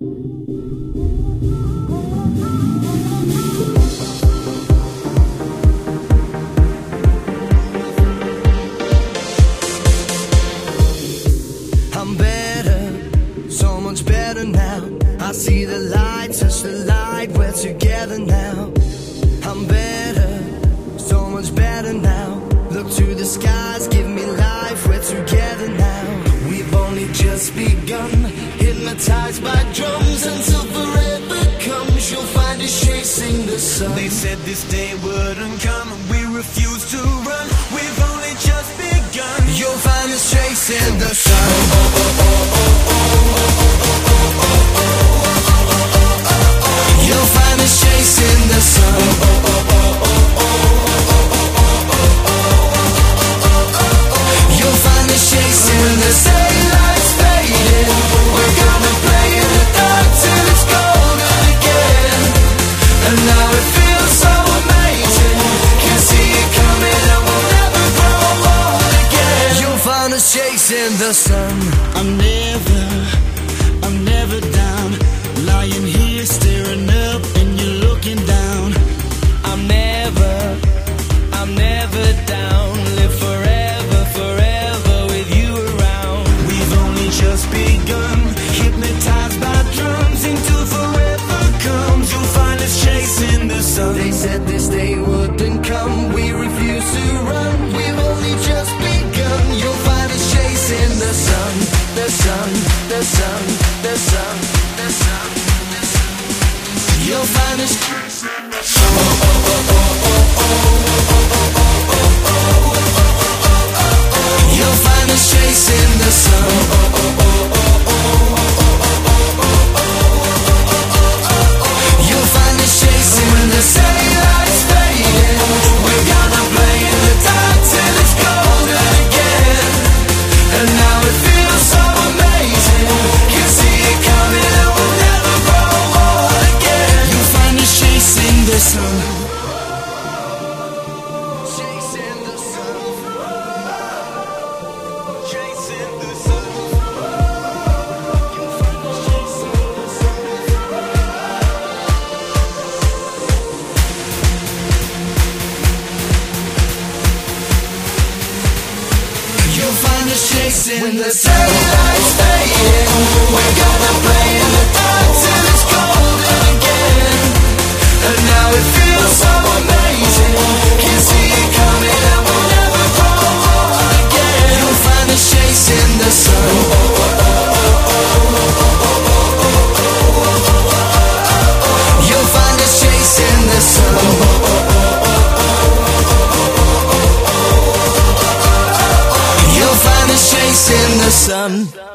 I'm better, so much better now. I see the light, touch the light, we're together now. I'm better, so much better now. Look to the skies, give me life, we're together now. We've only just begun, hypnotized by drums until forever comes. You'll find us chasing the sun. They said this day wouldn't come, and we refuse to run. We've only just begun. You'll find us chasing the sun. You'll find us chasing the sun. You'll find us chasing when the daylight's fading. We're gonna play in the dark till it's golden again. And now it feels so amazing. Can see it coming and we'll never grow old again. You'll find us chasing the sun. I'm never down. Lying here staring up and you're looking down. I'm never down. Live forever, forever with you around. We've only just begun, hypnotized by drums until forever comes. You'll find us chasing the sun. They said this day wouldn't come, we refuse to run. We've only just begun. You'll find us chasing the sun. The sun, the sun, the sun, the sun, the sun. You'll find us chasing the sun. You'll find us chasing the sun. You'll find us chasing when the daylight's fading. We're gonna play in the dark till it's golden again. And now it feels so amazing. Can see it coming and we'll never grow old again. You'll find us chasing the sun. Chasing the sun. Chasing the sun. You'll find us chasing the sun. You'll find us chasing when the daylight's fading. We're gonna play in the dark till it's golden again. And now it feels so amazing. Can see it coming and we'll never grow old again. You'll find us chasing the sun. You'll find us chasing the sun. You'll find us chasing the sun.